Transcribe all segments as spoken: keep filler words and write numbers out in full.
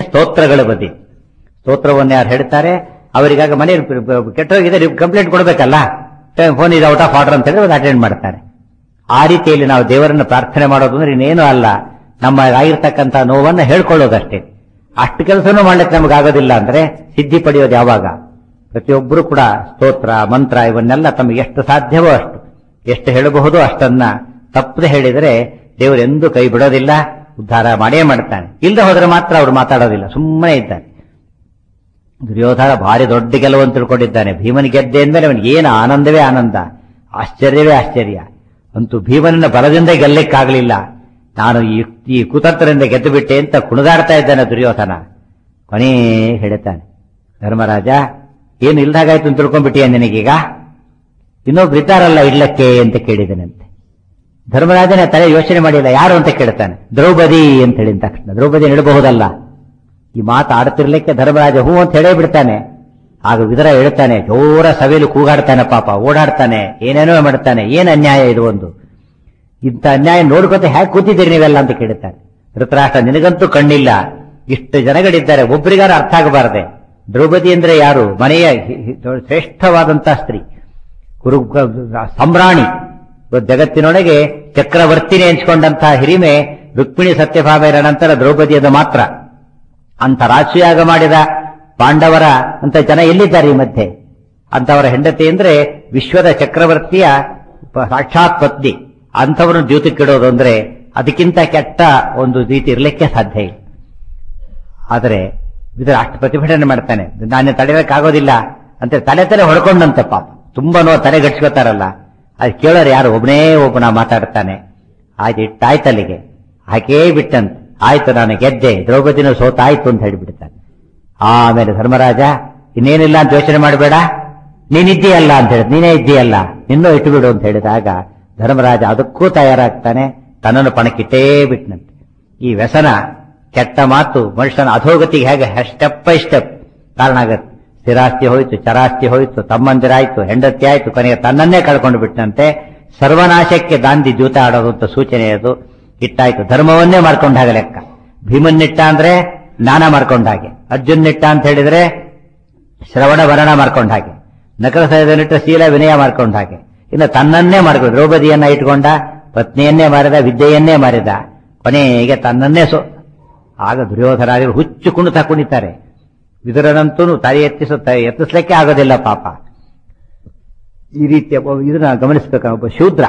ಸ್ತೋತ್ರಗಳು ಬಂದಿದೆ. ಸ್ತೋತ್ರವನ್ನು ಯಾರು ಹೇಳ್ತಾರೆ ಅವರಿಗಾಗ ಮನೆ ಕೆಟ್ಟೋಗಿದೆ, ಕಂಪ್ಲೇಂಟ್ ಕೊಡಬೇಕಲ್ಲ, ಫೋನ್ ಇದೆ ಔಟ್ ಆಫ್ ಆರ್ಡರ್ ಅಂತ ಹೇಳಿ ಒಂದು ಅಟೆಂಡ್ ಮಾಡ್ತಾರೆ. ಆ ರೀತಿಯಲ್ಲಿ ನಾವು ದೇವರನ್ನು ಪ್ರಾರ್ಥನೆ ಮಾಡೋದು ಅಂದ್ರೆ ಇನ್ನೇನು ಅಲ್ಲ, ನಮ್ಮ ಆಗಿರ್ತಕ್ಕಂಥ ನೋವನ್ನು ಹೇಳ್ಕೊಳ್ಳೋದಷ್ಟೇ. ಅಷ್ಟು ಕೆಲಸನೂ ಮಾಡ್ಲಿಕ್ಕೆ ನಮಗೆ ಆಗೋದಿಲ್ಲ ಅಂದ್ರೆ ಸಿದ್ಧಿ ಪಡೆಯೋದು ಯಾವಾಗ? ಪ್ರತಿಯೊಬ್ಬರು ಕೂಡ ಸ್ತೋತ್ರ ಮಂತ್ರ ಇವನ್ನೆಲ್ಲ ತಮಗೆ ಎಷ್ಟು ಸಾಧ್ಯವೋ ಅಷ್ಟು, ಎಷ್ಟು ಹೇಳಬಹುದು ಅಷ್ಟನ್ನ ತಪ್ಪದೆ ಹೇಳಿದರೆ ದೇವರೆಂದೂ ಕೈ ಬಿಡೋದಿಲ್ಲ, ಉದ್ಧಾರ ಮಾಡೇ ಮಾಡ್ತಾನೆ. ಇಲ್ಲದೆ ಹೋದ್ರೆ ಮಾತ್ರ ಅವ್ರು ಮಾತಾಡೋದಿಲ್ಲ, ಸುಮ್ಮನೆ ಇದ್ದಾನೆ. ದುರ್ಯೋಧನ ಭಾರಿ ದೊಡ್ಡ ಗೆಲುವನ್ನು ತಿಳ್ಕೊಂಡಿದ್ದಾನೆ. ಭೀಮನ ಗೆದ್ದೆ ಅಂದ್ಮೇಲೆ ಅವನಿಗೆ ಏನು ಆನಂದವೇ ಆನಂದ, ಆಶ್ಚರ್ಯವೇ ಆಶ್ಚರ್ಯ. ಅಂತೂ ಭೀಮನನ್ನ ಬಲದಿಂದ ಗೆಲ್ಲಕ್ಕಾಗಲಿಲ್ಲ, ನಾನು ಈ ಕುತಂತ್ರದಿಂದ ಗೆದ್ದು ಬಿಟ್ಟೆ ಅಂತ ಕುಣಿದಾಡ್ತಾ ಇದ್ದಾನೆ ದುರ್ಯೋಧನ. ಕೊನೇ ಹೇಳ್ತಾನೆ, ಧರ್ಮರಾಜ ಏನು ಇಲ್ದಾಗಾಯ್ತು ಅಂತ ತಿಳ್ಕೊಂಡ್ಬಿಟ್ಟಿಯ ನಿನಗೀಗ? ಇನ್ನೊಬ್ರು ಇದ್ದಾರಲ್ಲ ಇಡ್ಲಕ್ಕೆ ಅಂತ ಕೇಳಿದನಂತೆ. ಧರ್ಮರಾಜನ ತಲೆ ಯೋಚನೆ ಮಾಡಿಲ್ಲ, ಯಾರು ಅಂತ ಕೇಳ್ತಾನೆ. ದ್ರೌಪದಿ ಅಂತ ಹೇಳಿದ ತಕ್ಷಣ ದ್ರೌಪದಿ ಇಡಬಹುದಲ್ಲ. ಈ ಮಾತು ಆಡ್ತಿರ್ಲಿಕ್ಕೆ ಧರ್ಮರಾಜ ಹೂ ಅಂತ ಹೇಳೇ ಬಿಡ್ತಾನೆ. ಆಗ ವಿದುರ ಹೇಳ್ತಾನೆ, ಜೋರ ಸಭೆಯಲ್ಲಿ ಕೂಗಾಡ್ತಾನೆ, ಪಾಪ ಓಡಾಡ್ತಾನೆ, ಏನೇನೋ ಮಾಡ್ತಾನೆ. ಏನ್ ಅನ್ಯಾಯ ಇದು, ಒಂದು ಇಂಥ ಅನ್ಯಾಯ ನೋಡ್ಕೊತ ಹೇಗೆ ಕೂತಿದ್ದೀರಿ ನೀವೆಲ್ಲ ಅಂತ ಕೇಳ್ತಾನೆ. ಧೃತರಾಷ್ಟ್ರ ನಿನಗಂತೂ ಕಣ್ಣಿಲ್ಲ, ಇಷ್ಟು ಜನಗಳಿದ್ದಾರೆ, ಒಬ್ಬರಿಗಾರ ಅರ್ಥ ಆಗಬಾರದೆ. ದ್ರೌಪದಿ ಅಂದ್ರೆ ಯಾರು? ಮನೆಯ ಶ್ರೇಷ್ಠವಾದಂತಹ ಸ್ತ್ರೀ, ಕುರು ಸಮ್ರಾಣಿ, ಜಗತ್ತಿನೊಳಗೆ ಚಕ್ರವರ್ತಿನಿ ಎನ್ಸ್ಕೊಂಡಂತಹ ಹಿರಿಮೆ ರುಕ್ಮಿಣಿ ಸತ್ಯಭಾಮೆಯರ ನಂತರ ದ್ರೌಪದಿಯದು ಮಾತ್ರ. ಅಂತ ರಾಜಯಾಗ ಮಾಡಿದ ಪಾಂಡವರ ಅಂತ ಜನ ಎಲ್ಲಿದ್ದಾರೆ ಈ ಮಧ್ಯೆ? ಅಂತವರ ಹೆಂಡತಿ ಅಂದ್ರೆ ವಿಶ್ವದ ಚಕ್ರವರ್ತಿಯ ಸಾಕ್ಷಾತ್ ಪತ್ನಿ. ಅಂಥವ್ರನ್ನು ದ್ಯೂತಕ್ಕಿಡೋದು ಅಂದ್ರೆ ಅದಕ್ಕಿಂತ ಕೆಟ್ಟ ಒಂದು ರೀತಿ ಇರಲಿಕ್ಕೆ ಸಾಧ್ಯ ಇಲ್ಲ. ಆದರೆ ಇದರ ಅಷ್ಟು ಪ್ರತಿಭಟನೆ ಮಾಡ್ತಾನೆ, ನಾನೇ ತಡೆಯೋಕ್ಕಾಗೋದಿಲ್ಲ ಅಂತ ತಲೆ ತಲೆ ಹೊಡ್ಕೊಂಡಂತೆ. ಪಾಪ ತುಂಬಾ ನೋವು ತಲೆ ಗಟ್ಸ್ಕೊತಾರಲ್ಲ, ಅದು ಕೇಳೋರು ಯಾರು? ಒಬ್ಬನೇ ಒಬ್ಬನ ಮಾತಾಡ್ತಾನೆ. ಆಯ್ತು ಇಟ್ಟಾಯ್ತಲ್ಲಿಗೆ ಹಾಕೇ ಬಿಟ್ಟಂತೆ. ಆಯ್ತು ನಾನು ಗೆದ್ದೆ, ದ್ರೌಪದಿನೂ ಸೋತಾಯ್ತು ಅಂತ ಹೇಳಿಬಿಡ್ತಾನೆ. ಆಮೇಲೆ ಧರ್ಮರಾಜ ಇನ್ನೇನಿಲ್ಲ ಅಂತ ಯೋಚನೆ ಮಾಡಬೇಡ, ನೀನಿದ್ದೀಯಲ್ಲ ಅಂತ ಹೇಳಿದ್, ನೀನೇ ಇದ್ದೀಯಲ್ಲ, ನಿನ್ನೂ ಇಟ್ಟುಬಿಡು ಅಂತ ಹೇಳಿದಾಗ ಧರ್ಮರಾಜ ಅದಕ್ಕೂ ತಯಾರಾಗ್ತಾನೆ, ತನ್ನನ್ನು ಪಣಕ್ಕಿಟ್ಟೇ ಬಿಟ್ಟನಂತೆ. ಈ ವ್ಯಸನ, ಕೆಟ್ಟ ಮಾತು ಮನುಷ್ಯನ ಅಧೋಗತಿಗೆ ಹೇಗೆ ಸ್ಟೆಪ್ ಬೈ ಸ್ಟೆಪ್ ಕಾರಣ ಆಗತ್ತೆ. ಸ್ಥಿರಾಸ್ತಿ ಹೋಯ್ತು, ಚರಾಸ್ತಿ ಹೋಯ್ತು, ತಮ್ಮಂದಿರಾಯ್ತು, ಹೆಂಡತಿ ಆಯ್ತು, ಕೊನೆಗೆ ತನ್ನನ್ನೇ ಕಳ್ಕೊಂಡು ಬಿಟ್ಟಂತೆ. ಸರ್ವನಾಶಕ್ಕೆ ದಾಂಧಿ ಜೂತ ಆಡೋದು ಅಂತ ಸೂಚನೆ ಅದು. ಇಟ್ಟಾಯ್ತು, ಧರ್ಮವನ್ನೇ ಮಾಡ್ಕೊಂಡ ಹಾಗೆ ಲೆಕ್ಕ. ಭೀಮನ್ನಿಟ್ಟ ಅಂದ್ರೆ ಜ್ಞಾನ ಮಾಡ್ಕೊಂಡ ಹಾಗೆ, ಅರ್ಜುನ್ನಿಟ್ಟ ಅಂತ ಹೇಳಿದ್ರೆ ಶ್ರವಣ ವರ್ಣ ಮಾಡ್ಕೊಂಡ ಹಾಗೆ, ನಕಲ ಸಹಜನಿಟ್ಟ ಶೀಲ ವಿನಯ ಮಾಡ್ಕೊಂಡ ಹಾಗೆ. ಇನ್ನು ತನ್ನನ್ನೇ ಮಾಡ್ಕೊಂಡು ದ್ರೌಪದಿಯನ್ನ ಇಟ್ಕೊಂಡ, ಪತ್ನಿಯನ್ನೇ ಮಾರಿದ, ವಿದ್ಯೆಯನ್ನೇ ಮಾರಿದ, ಕೊನೆಗೆ ತನ್ನನ್ನೇ ಸೋ. ಆಗ ದುರ್ಯೋಧನಾದಿಗಳು ಹುಚ್ಚು ಕುಣಿತ ಕುಣಿತಾರೆ. ವಿದುರನಂತೂ ತಲೆ ಎತ್ತಿಸ ಎತ್ತಿಸ್ಲಿಕ್ಕೆ ಆಗೋದಿಲ್ಲ ಪಾಪ. ಈ ರೀತಿಯ ಇದನ್ನ ಗಮನಿಸಬೇಕು. ಒಬ್ಬ ಶೂದ್ರ,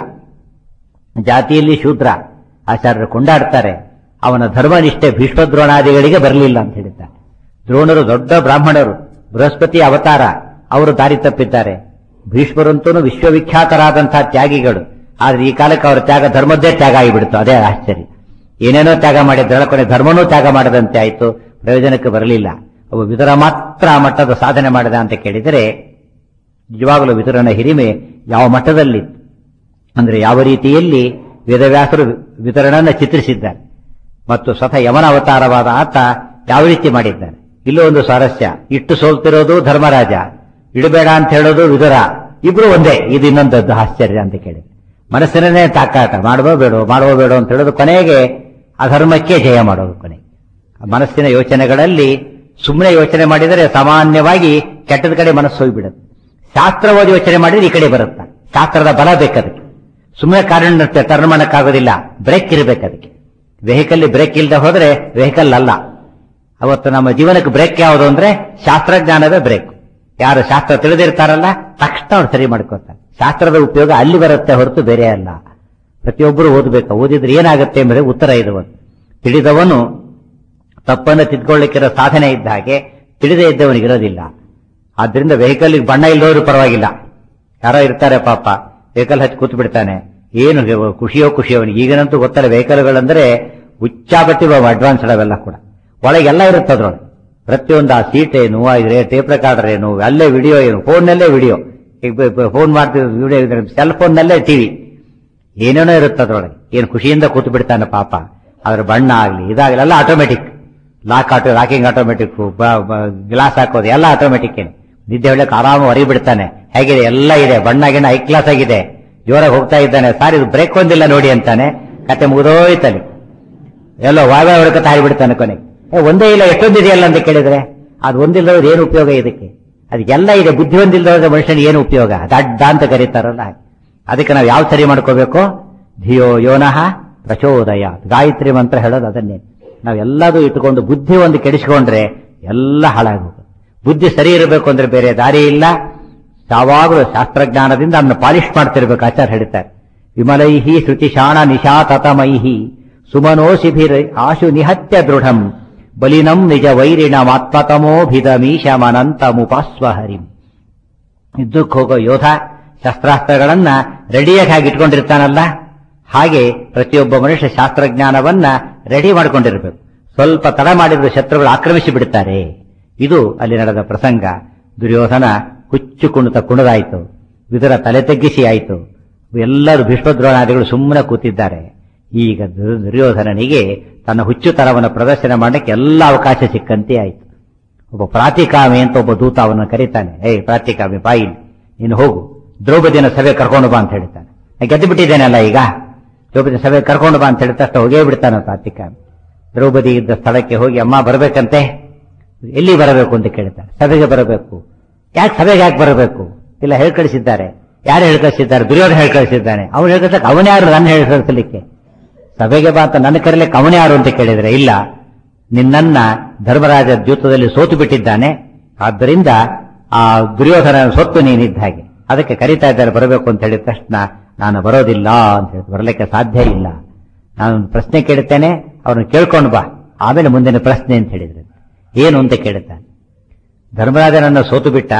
ಜಾತಿಯಲ್ಲಿ ಶೂದ್ರ, ಆಚಾರ್ಯರು ಕೊಂಡಾಡ್ತಾರೆ. ಅವನ ಧರ್ಮನಿಷ್ಠೆ ಭೀಷ್ಮದ್ರೋಣಾದಿಗಳಿಗೆ ಬರಲಿಲ್ಲ ಅಂತ ಹೇಳಿದ್ದಾರೆ. ದ್ರೋಣರು ದೊಡ್ಡ ಬ್ರಾಹ್ಮಣರು, ಬೃಹಸ್ಪತಿ ಅವತಾರ, ಅವರು ದಾರಿ ತಪ್ಪಿದ್ದಾರೆ. ಭೀಷ್ಮರಂತೂ ವಿಶ್ವವಿಖ್ಯಾತರಾದಂತಹ ತ್ಯಾಗಿಗಳು. ಆದ್ರೆ ಈ ಕಾಲಕ್ಕೆ ಅವರ ತ್ಯಾಗ ಧರ್ಮದ್ದೇ ತ್ಯಾಗ ಆಗಿಬಿಡ್ತು. ಅದೇ ಆಶ್ಚರ್ಯ. ಏನೇನೋ ತ್ಯಾಗ ಮಾಡಿದ್ರಲ್ಲ, ಕೊನೆ ಧರ್ಮನೂ ತ್ಯಾಗ ಮಾಡದಂತೆ ಆಯ್ತು, ಪ್ರಯೋಜನಕ್ಕೆ ಬರಲಿಲ್ಲ. ಅವು ವಿದುರ ಮಾತ್ರ ಆ ಮಟ್ಟದ ಸಾಧನೆ ಮಾಡಿದ ಅಂತ ಕೇಳಿದರೆ ನಿಜವಾಗಲೂ ವಿದುರನ ಹಿರಿಮೆ ಯಾವ ಮಟ್ಟದಲ್ಲಿ ಅಂದ್ರೆ ಯಾವ ರೀತಿಯಲ್ಲಿ ವೇದವ್ಯಾಸರು ವಿದುರನನ್ನ ಚಿತ್ರಿಸಿದ್ದಾರೆ ಮತ್ತು ಸ್ವತಃ ಯಮನ ಅವತಾರವಾದ ಆತ ಯಾವ ರೀತಿ ಮಾಡಿದ್ದಾನೆ. ಇಲ್ಲೂ ಒಂದು ಸ್ವಾರಸ್ಯ, ಇಟ್ಟು ಸೋಲ್ತಿರೋದು ಧರ್ಮರಾಜ, ಇಡಬೇಡ ಅಂತ ಹೇಳೋದು ವಿದುರ, ಇಬ್ರು ಒಂದೇ. ಇದು ಇನ್ನೊಂದದ್ದು ಆಶ್ಚರ್ಯ ಅಂತ ಕೇಳಿ ಮನಸ್ಸಿನೇ ತಾಕಾಟ, ಮಾಡುವೋ ಬೇಡೋ ಮಾಡುವೋ ಬೇಡೋ ಅಂತ ಹೇಳೋದು, ಕೊನೆಗೆ ಅಧರ್ಮಕ್ಕೆ ಜಯ ಮಾಡೋದು. ಕೊನೆಗೆ ಮನಸ್ಸಿನ ಯೋಚನೆಗಳಲ್ಲಿ ಸುಮ್ಮನೆ ಯೋಚನೆ ಮಾಡಿದರೆ ಸಾಮಾನ್ಯವಾಗಿ ಕೆಟ್ಟದ ಕಡೆ ಮನಸ್ಸು ಹೋಗಿಬಿಡುತ್ತೆ. ಶಾಸ್ತ್ರ ಓದಿ ಯೋಚನೆ ಮಾಡಿದ್ರೆ ಈ ಕಡೆ ಬರುತ್ತೆ. ಶಾಸ್ತ್ರದ ಬಲ ಬೇಕದಕ್ಕೆ, ಸುಮ್ಮನೆ ಕಾರಣ ಟರ್ನ್ ಮಾಡಕ್ಕಾಗೋದಿಲ್ಲ, ಬ್ರೇಕ್ ಇರಬೇಕು ಅದಕ್ಕೆ. ವೆಹಿಕಲ್ ಬ್ರೇಕ್ ಇಲ್ಲದೆ ಹೋದ್ರೆ ವೆಹಿಕಲ್ ಅಲ್ಲ. ಅವತ್ತು ನಮ್ಮ ಜೀವನಕ್ಕೆ ಬ್ರೇಕ್ ಯಾವುದು ಅಂದ್ರೆ ಶಾಸ್ತ್ರಜ್ಞಾನವೇ ಬ್ರೇಕ್. ಯಾರು ಶಾಸ್ತ್ರ ತಿಳಿದಿರ್ತಾರಲ್ಲ ತಕ್ಷಣ ಅವ್ರು ಸರಿ ಮಾಡ್ಕೋತಾರೆ. ಶಾಸ್ತ್ರದ ಉಪಯೋಗ ಅಲ್ಲಿ ಬರುತ್ತೆ ಹೊರತು ಬೇರೆ ಅಲ್ಲ. ಪ್ರತಿಯೊಬ್ಬರು ಓದಬೇಕು. ಓದಿದ್ರೆ ಏನಾಗುತ್ತೆ ಎಂಬುದೇ ಉತ್ತರ ಇರುವುದು. ತಿಳಿದವನು ತಪ್ಪನ್ನು ತಿದ್ಕೊಳ್ಳಿಕ್ಕಿರೋ ಸಾಧನೆ ಇದ್ದ ಹಾಗೆ ತಿಳಿದೇ ಇದ್ದವನಿಗಿರೋದಿಲ್ಲ. ಆದ್ರಿಂದ ವೆಹಿಕಲ್ ಬಣ್ಣ ಇಲ್ಲದವರು ಪರವಾಗಿಲ್ಲ, ಯಾರೋ ಇರ್ತಾರೆ ಪಾಪ ವೆಹಿಕಲ್ ಹಚ್ಚಿ ಕೂತ್ ಬಿಡ್ತಾನೆ, ಏನು ಖುಷಿಯೋ ಖುಷಿ ಅವನಿಗೆ. ಈಗನಂತೂ ಗೊತ್ತಲ್ಲ ವೆಹಿಕಲ್ಗಳಂದ್ರೆ ಉಚ್ಚಾಬಟ್ಟಿ ಅಡ್ವಾನ್ಸ್ ಅವೆಲ್ಲ ಕೂಡ ಒಳಗೆಲ್ಲ ಇರುತ್ತೆ. ಅದ್ರೊಳಗೆ ಪ್ರತಿಯೊಂದು ಆ ಸೀಟ್ ಏನು, ಟೇಪ್ ರೆಕಾರ್ಡರ್ ಏನು, ಅಲ್ಲೇ ವಿಡಿಯೋ ಏನು, ಫೋನ್ನಲ್ಲೇ ವಿಡಿಯೋ, ಈಗ ಫೋನ್ ಮಾಡ್ತಿದ್ರು ವಿಡಿಯೋ, ಸೆಲ್ ಫೋನ್ನಲ್ಲೇ ಟಿವಿ, ಏನೇನೋ ಇರುತ್ತೆ ಅದ್ರೊಳಗೆ. ಏನು ಖುಷಿಯಿಂದ ಕೂತು ಬಿಡ್ತಾನೆ ಪಾಪ. ಅದ್ರ ಬಣ್ಣ ಆಗ್ಲಿ ಇದಾಗಲಿ ಎಲ್ಲ automatic, lock auto locking automatic, glass ಹಾಕೋದು ಎಲ್ಲ ಆಟೋಮೆಟಿಕ್. ಏನು ನಿದ್ದೆ ಹೇಳಕ್ಕೆ ಆರಾಮ ಹೊರಗೆ ಬಿಡ್ತಾನೆ. ಹೇಗಿದೆ ಎಲ್ಲ ಇದೆ, ಬಣ್ಣ ಗಿಣ್ಣ ಹೈ ಕ್ಲಾಸ್ ಆಗಿದೆ, ಜೋರಾಗಿ ಹೋಗ್ತಾ ಇದ್ದಾನೆ. ಸಾರಿ ಇದು ಬ್ರೇಕ್ ಒಂದಿಲ್ಲ ನೋಡಿ ಅಂತಾನೆ, ಕತೆ ಮುಗಿದೋಯ್ತಲ್ಲಿ ಎಲ್ಲೋ ವಾಯ ಹೊರಕತ್ತ ಹಾರಿಬಿಡ್ತಾನೆ. ಕೊನೆಗೆ ಏ ಒಂದೇ ಇಲ್ಲ ಎಷ್ಟೊಂದಿದೆಯಲ್ಲ ಅಂತ ಕೇಳಿದ್ರೆ ಅದು ಒಂದಿಲ್ಲದವ್ರು ಏನು ಉಪಯೋಗ ಇದಕ್ಕೆ? ಅದಕ್ಕೆಲ್ಲ ಇದೆ. ಬುದ್ಧಿ ಒಂದಿಲ್ಲದವ್ರ ಮನುಷ್ಯನಿಗೆ ಏನು ಉಪಯೋಗ? ದಡ್ಡ ಅಂತ ಕರೀತಾರಲ್ಲ. ಅದಕ್ಕೆ ನಾವು ಯಾವ ಸರಿ ಮಾಡ್ಕೋಬೇಕು? ಧಿಯೋ ಯೋನಃ ಪ್ರಚೋದಯ, ಗಾಯತ್ರಿ ಮಂತ್ರ ಹೇಳೋದು ಅದನ್ನೇ. ನಾವೆಲ್ಲದೂ ಇಟ್ಟುಕೊಂಡು ಬುದ್ಧಿ ಒಂದು ಕೆಡಿಸಿಕೊಂಡ್ರೆ ಎಲ್ಲ ಹಾಳಾಗೋದು. ಬುದ್ಧಿ ಸರಿ ಇರಬೇಕು ಅಂದ್ರೆ ಬೇರೆ ದಾರಿ ಇಲ್ಲ. ಯಾವಾಗಲೂ ಶಾಸ್ತ್ರಜ್ಞಾನದಿಂದ ಅದನ್ನು ಪಾಲಿಶ್ ಮಾಡ್ತಿರ್ಬೇಕು. ಆಚಾರ್ಯ ಹೇಳ್ತಾರೆ, ವಿಮಲೈಹಿ ಶ್ರುತಿಶಾಣ ನಿಶಾತತಮೈಹಿ ಸುಮನೋಶಿಭಿರ್ ಆಶು ನಿಹತ್ಯ ದೃಢಂ ಬಲಿನಂ ನಿಜ ವೈರಿಣಮಾತ್ಮತಮೋಭಿದಮೀಶಮನಂತಮುಪಾಸ್ವಹರಿಂ. ಯುದ್ಧಕ್ಕೆ ಹೋಗೋ ಯೋಧ ಶಸ್ತ್ರಾಸ್ತ್ರಗಳನ್ನ ರೆಡಿಯಾಗಿ ಹಾಗೆ ಇಟ್ಕೊಂಡಿರ್ತಾನಲ್ಲ, ಹಾಗೆ ಪ್ರತಿಯೊಬ್ಬ ಮನುಷ್ಯ ಶಾಸ್ತ್ರಜ್ಞಾನವನ್ನ ರೆಡಿ ಮಾಡ್ಕೊಂಡಿರ್ಬೇಕು. ಸ್ವಲ್ಪ ತಡ ಮಾಡಿದ್ರೆ ಶತ್ರುಗಳು ಆಕ್ರಮಿಸಿ ಬಿಡ್ತಾರೆ. ಇದು ಅಲ್ಲಿ ನಡೆದ ಪ್ರಸಂಗ. ದುರ್ಯೋಧನ ಹುಚ್ಚು ಕುಣಿತ ಕುಣಿದಾಯಿತು, ವಿದುರ ತಲೆ ತಗ್ಗಿಸಿ ಆಯಿತು. ಎಲ್ಲರೂ ಭೀಷ್ಮದ್ರೋಣಾದಿಗಳು ಸುಮ್ಮನೆ ಕೂತಿದ್ದಾರೆ. ಈಗ ದುರ್ಯೋಧನನಿಗೆ ತನ್ನ ಹುಚ್ಚುತನವನ್ನು ಪ್ರದರ್ಶನ ಮಾಡಲಿಕ್ಕೆ ಎಲ್ಲ ಅವಕಾಶ ಸಿಕ್ಕಂತೆ ಆಯಿತು. ಒಬ್ಬ ಪ್ರಾತಿಕಾಮಿ ಅಂತ ಒಬ್ಬ ದೂತ ಅವನನ್ನು ಕರೀತಾನೆ. ಏಯ್ ಪ್ರಾತಿಕಾಮಿ ಬಾಯಿ, ನೀನು ಹೋಗು, ದ್ರೌಪದಿನ ಸಭೆ ಕರ್ಕೊಂಡು ಬಾ ಅಂತ ಹೇಳ್ತಾನೆ. ಗೆದ್ದು ಬಿಟ್ಟಿದ್ದೇನಲ್ಲ ಈಗ, ದ್ರೌಪದಿ ಸಭೆ ಕರ್ಕೊಂಡು ಬಾ ಅಂತ ಹೇಳಿದ ತಕ್ಷಣ ಹೋಗೇ ಬಿಡ್ತಾನೆ ಪ್ರಾತಿಕಾಮಿ. ದ್ರೌಪದಿ ಇದ್ದ ಸ್ಥಳಕ್ಕೆ ಹೋಗಿ, ಅಮ್ಮ ಬರಬೇಕಂತೆ. ಎಲ್ಲಿ ಬರಬೇಕು ಅಂತ ಕೇಳ್ತಾನೆ. ಸಭೆಗೆ ಬರಬೇಕು. ಯಾಕೆ ಸಭೆಗೆ ಯಾಕೆ ಬರಬೇಕು? ಇಲ್ಲ ಹೇಳ್ ಕಳಿಸಿದ್ದಾರೆ. ಯಾರು ಹೇಳ್ ಕಳಿಸಿದ್ದಾರೆ? ದುರ್ಯೋಧನ ಹೇಳ್ ಕಳಿಸಿದ್ದಾನೆ. ಅವನು ಹೇಳ್ಕಳಿಸಕ್ಕೆ ಅವನ್ಯಾರು ನನ್ನ ಹೇಳಿ ಕಳಿಸಲಿಕ್ಕೆ? ಸಭೆಗೆ ಬಾ ಅಂತ ನನ್ನ ಕರೀಲಿಕ್ಕೆ ಅವನ್ಯಾರು ಅಂತ ಕೇಳಿದ್ರೆ, ಇಲ್ಲ, ನಿನ್ನನ್ನ ಧರ್ಮರಾಜ ದ್ಯೂತದಲ್ಲಿ ಸೋತು ಬಿಟ್ಟಿದ್ದಾನೆ, ಆದ್ದರಿಂದ ಆ ದುರ್ಯೋಧನ ಸೊತ್ತು ನೀನಿದ್ದ ಹಾಗೆ, ಅದಕ್ಕೆ ಕರೀತಾ ಇದ್ದಾರೆ ಬರಬೇಕು ಅಂತ ಹೇಳಿದ ತಕ್ಷಣ ನಾನು ಬರೋದಿಲ್ಲ ಅಂತ ಹೇಳಿ, ಬರಲಿಕ್ಕೆ ಸಾಧ್ಯ ಇಲ್ಲ. ನಾನು ಪ್ರಶ್ನೆ ಕೇಳುತ್ತೇನೆ, ಅವ್ರನ್ನ ಕೇಳ್ಕೊಂಡು ಬಾ, ಆಮೇಲೆ ಮುಂದಿನ ಪ್ರಶ್ನೆ ಅಂತ ಹೇಳಿದ್ರೆ. ಏನು ಅಂತ ಕೇಳುತ್ತಾನೆ. ಧರ್ಮರಾಜನನ್ನ ಸೋತು ಬಿಟ್ಟ,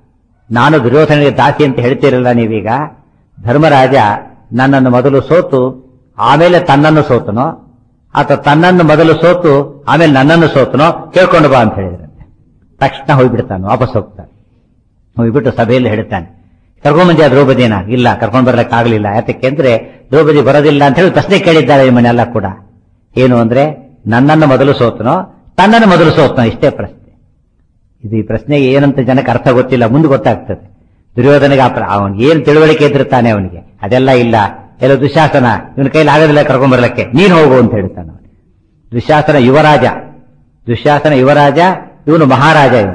ನಾನು ದುರ್ಯೋಧನಿಗೆ ದಾಸಿ ಅಂತ ಹೇಳ್ತೀರಲ್ಲ ನೀವೀಗ. ಧರ್ಮರಾಜ ನನ್ನನ್ನು ಮೊದಲು ಸೋತು ಆಮೇಲೆ ತನ್ನನ್ನು ಸೋತನೋ, ಅಥವಾ ತನ್ನನ್ನು ಮೊದಲು ಸೋತು ಆಮೇಲೆ ನನ್ನನ್ನು ಸೋತನೋ ಕೇಳ್ಕೊಂಡು ಬಾ ಅಂತ ಹೇಳಿದ್ರಂತೆ. ತಕ್ಷಣ ಹೋಗ್ಬಿಡ್ತಾನೆ, ವಾಪಸ್ ಹೋಗ್ತಾನೆ. ಹೋಗ್ಬಿಟ್ಟು ಸಭೆಯಲ್ಲಿ ಹೇಳ್ತಾನೆ, ಕರ್ಕೊಂಡ್ಬಂದಿ ದ್ರೌಪದಿನ? ಇಲ್ಲ, ಕರ್ಕೊಂಡ್ ಬರ್ಲಿಕ್ಕೆ ಆಗ್ಲಿಲ್ಲ. ಯಾತಕ್ಕೆ ಅಂದ್ರೆ ದ್ರೌಪದಿ ಬರೋದಿಲ್ಲ ಅಂತ ಹೇಳಿ ಪ್ರಶ್ನೆ ಕೇಳಿದ್ದಾರೆ ಈ ಮನೆಯೆಲ್ಲ ಕೂಡ. ಏನು ಅಂದ್ರೆ ನನ್ನನ್ನು ಮೊದಲು ಸೋತನೋ ತನ್ನನ್ನು ಮೊದಲು ಸೋತನೋ, ಇಷ್ಟೇ ಪ್ರಶ್ನೆ. ಇದು ಈ ಪ್ರಶ್ನೆಗೆ ಏನಂತ ಜನಕ್ಕೆ ಅರ್ಥ ಗೊತ್ತಿಲ್ಲ, ಮುಂದೆ ಗೊತ್ತಾಗ್ತದೆ. ದುರ್ಯೋಧನಿಗೆ ಅವನಿಗೆ ಏನು ತಿಳುವಳಿಕೆ ಇದ್ದಿರ್ತಾನೆ ಅವನಿಗೆ, ಅದೆಲ್ಲ ಇಲ್ಲ. ಎಲ್ಲ ದುಶ್ಯಾಸನ ಇವನ ಕೈಲಿ ಆಗೋದಿಲ್ಲ ಕರ್ಕೊಂಡ್ ಬರ್ಲಿಕ್ಕೆ, ನೀನು ಹೋಗು ಅಂತ ಹೇಳ್ತಾನೆ. ದುಶ್ಯಾಸನ ಯುವರಾಜ, ದುಶ್ಯಾಸನ ಯುವರಾಜ, ಇವನು ಮಹಾರಾಜ. ಇವನು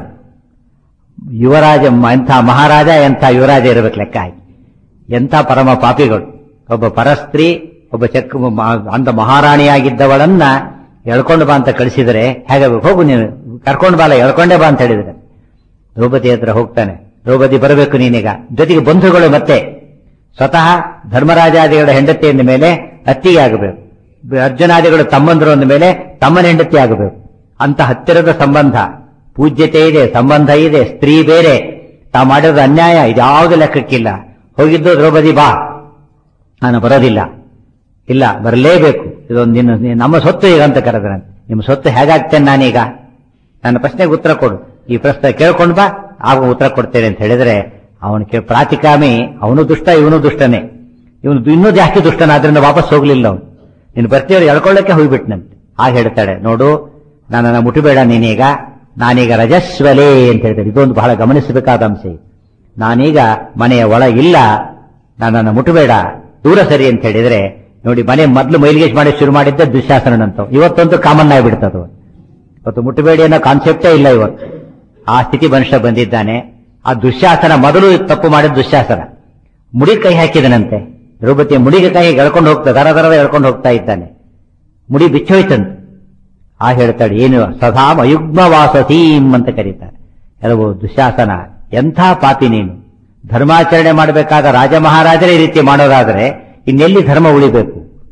ಯುವರಾಜ, ಎಂಥ ಮಹಾರಾಜ ಎಂಥ ಯುವರಾಜ ಇರಬೇಕು ಲೆಕ್ಕ ಆಗಿ. ಎಂಥ ಪರಮ ಪಾಪಿಗಳು. ಒಬ್ಬ ಪರಸ್ತ್ರೀ, ಒಬ್ಬ ಚಕ್ ಅಂತ ಮಹಾರಾಣಿಯಾಗಿದ್ದವಳನ್ನ ಎಳ್ಕೊಂಡು ಬಾ ಅಂತ ಕಳಿಸಿದರೆ ಹೇಗೆ? ಹೋಗು ನೀನು, ಕರ್ಕೊಂಡು ಬಾಲ, ಎಳ್ಕೊಂಡೇ ಬಾ ಅಂತ ಹೇಳಿದ್ರೆ ದ್ರೌಪದಿ ಹತ್ರ ಹೋಗ್ತಾನೆ. ದ್ರೌಪದಿ ಬರಬೇಕು ನೀನೀಗ. ಜೊತೆಗೆ ಬಂಧುಗಳು ಮತ್ತೆ ಸ್ವತಃ ಧರ್ಮರಾಜಾದಿಗಳ ಹೆಂಡತಿ ಅಂದ ಮೇಲೆ ಅತ್ತಿಗೆ ಆಗಬೇಕು, ಅರ್ಜುನಾದಿಗಳು ತಮ್ಮಂದರು ಅಂದ ಮೇಲೆ ತಮ್ಮನ ಹೆಂಡತಿ ಆಗಬೇಕು. ಅಂತ ಹತ್ತಿರದ ಸಂಬಂಧ, ಪೂಜ್ಯತೆ ಇದೆ, ಸಂಬಂಧ ಇದೆ. ಸ್ತ್ರೀ ಬೇರೆ, ತಾ ಮಾಡಿರೋದು ಅನ್ಯಾಯ, ಇದ್ಯಾವುದು ಲೆಕ್ಕಕ್ಕಿಲ್ಲ. ಹೋಗಿದ್ದು ದ್ರೌಪದಿ ಬಾ, ನಾನು ಬರೋದಿಲ್ಲ, ಇಲ್ಲ ಬರಲೇಬೇಕು, ಇದೊಂದು ನಿನ್ನ ನಮ್ಮ ಸೊತ್ತು ಈಗ ಅಂತ ಕರೆದ್ರಂತೆ. ನಿಮ್ಮ ಸೊತ್ತು ಹೇಗಾಗ್ತೇನೆ ನಾನೀಗ? ನನ್ನ ಪ್ರಶ್ನೆಗೆ ಉತ್ತರ ಕೊಡು, ಈ ಪ್ರಶ್ನೆ ಕೇಳ್ಕೊಂಡು ಬಾ, ಆಗ ಉತ್ತರ ಕೊಡ್ತೇನೆ ಅಂತ ಹೇಳಿದ್ರೆ ಅವನು ಪ್ರಾತಿಕಾಮಿ, ಅವನು ದುಷ್ಟ, ಇವನು ದುಷ್ಟನೇ. ಇವನು ಇನ್ನೂ ಜಾಸ್ತಿ ದುಷ್ಟನಾದ್ರಿಂದ ವಾಪಸ್ ಹೋಗ್ಲಿಲ್ಲ ಅವನು. ನೀನು ಬರ್ತೀವ್ರು ಎಳ್ಕೊಳ್ಳಕ್ಕೆ ಹೋಗ್ಬಿಟ್ನಂತೆ. ಆಗ ಹೇಳ್ತಾಳೆ, ನೋಡು ನನ್ನನ್ನು ಮುಟ್ಟಬೇಡ ನೀನೀಗ, ನಾನೀಗ ರಜಸ್ವಲೇ ಅಂತ ಹೇಳ್ತಾರೆ. ಇದೊಂದು ಬಹಳ ಗಮನಿಸಬೇಕಾದ ಅಂಶ. ನಾನೀಗ ಮನೆಯ ಒಳಗಿಲ್ಲ, ನನ್ನನ್ನು ಮುಟ್ಟಬೇಡ, ದೂರ ಸರಿ ಅಂತ ಹೇಳಿದ್ರೆ ನೋಡಿ, ಮನೆ ಮೊದಲು ಮೈಲಿಗೇಶ್ ಮಾಡಿ ಶುರು ಮಾಡಿದ್ದೆ ದುಶ್ಯಾಸನಂತ. ಇವತ್ತಂತೂ ಕಾಮನ್ ಆಗಿಬಿಡ್ತದ. ಇವತ್ತು ಮುಟ್ಟಬೇಡಿ ಅನ್ನೋ ಕಾನ್ಸೆಪ್ಟೇ ಇಲ್ಲ ಇವತ್ತು. ಆ ಸ್ಥಿತಿ ಮನುಷ್ಯ ಬಂದಿದ್ದಾನೆ. ಆ ದುಶ್ಯಾಸನ ಮೊದಲು ತಪ್ಪು ಮಾಡಿದ ದುಶ್ಯಾಸನ ಮುಡಿ ಕೈ ಹಾಕಿದನಂತೆ. ದ್ರೌಪದಿಯ ಮುಡಿಗೆ ಕೈ ಎಳ್ಕೊಂಡು ಹೋಗ್ತಾ ದರ ದರದ ಎಳ್ಕೊಂಡು ಹೋಗ್ತಾ ಇದ್ದಾನೆ. ಮುಡಿ ಬಿಚ್ಚೋಯ್ತಂತೆ. ಆ ಹೇಳ್ತಾಳೆ, ಏನು ಸದಾಂ ಅಯುಗ್ಮ ವಾಸಸೀಂ ಅಂತ ಕರೀತಾರೆ. ಕೆಲವು ದುಶ್ಯಾಸನ, ಎಂಥ ಪಾಪಿ ನೀನು. ಧರ್ಮಾಚರಣೆ ಮಾಡಬೇಕಾದ ರಾಜ ಮಹಾರಾಜರೇ ಈ ರೀತಿ ಮಾಡೋದಾದ್ರೆ ಇನ್ನೆಲ್ಲಿ ಧರ್ಮ ಉಳಿಬೇಕು?